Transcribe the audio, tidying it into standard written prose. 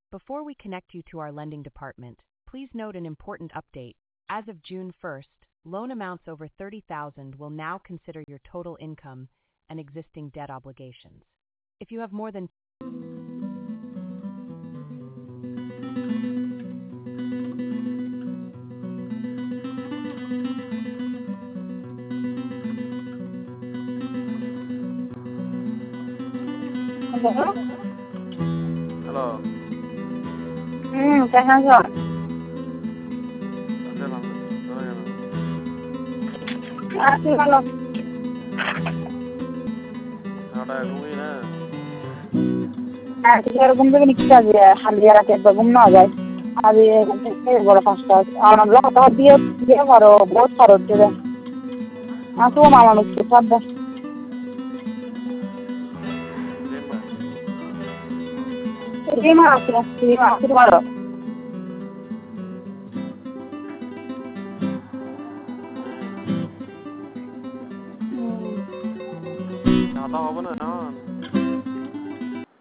Before we connect you to our lending department, please note an important update. As of June 1st, loan amounts over 30,000 will now consider your total income and existing debt obligations. If you have more than Hello? Halo, Kailan ka? ada bang. Oh ya bang. Asli kalau Ada gumi na. sekarang gum begini kita aja haliara kayak gum na aja. Abi kayak bora pasta. Anak lo kata dia baru bos baru tuh. Aku mama mesti sabda. Lima. Terima baru. Yang tahu apa na?